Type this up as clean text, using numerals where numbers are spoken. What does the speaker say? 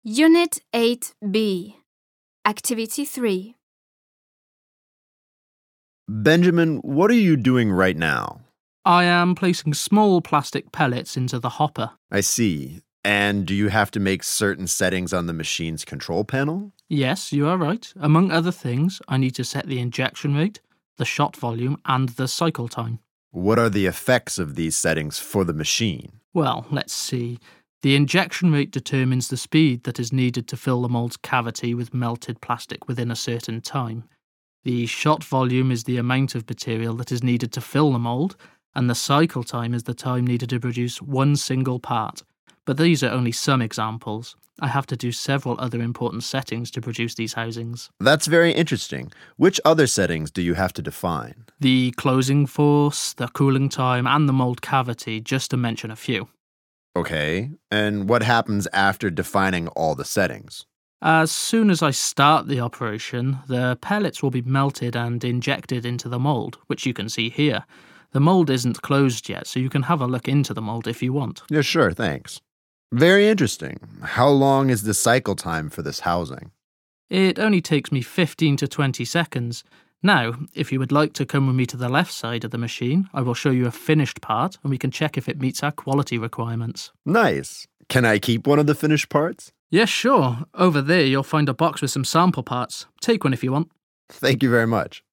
Unit 8B, Activity 3. Benjamin, what are you doing right now? I am placing small plastic pellets into the hopper. I see. And do you have to make certain settings on the machine's control panel? Yes, you are right. Among other things, I need to set the injection rate, the shot volume, and the cycle time. What are the effects of these settings for the machine? Well, let's see. The injection rate determines the speed that is needed to fill the mould's cavity with melted plastic within a certain time. The shot volume is the amount of material that is needed to fill the mould, and the cycle time is the time needed to produce one single part. But these are only some examples. I have to do several other important settings to produce these housings. That's very interesting. Which other settings do you have to define? The closing force, the cooling time, and the mould cavity, just to mention a few. Okay, and what happens after defining all the settings? As soon as I start the operation, the pellets will be melted and injected into the mould, which you can see here. The mould isn't closed yet, so you can have a look into the mould if you want. Yeah, sure, thanks. Very interesting. How long is the cycle time for this housing? It only takes me 15 to 20 seconds. Now, if you would like to come with me to the left side of the machine, I will show you a finished part and we can check if it meets our quality requirements. Nice. Can I keep one of the finished parts? Yes, sure. Over there you'll find a box with some sample parts. Take one if you want. Thank you very much.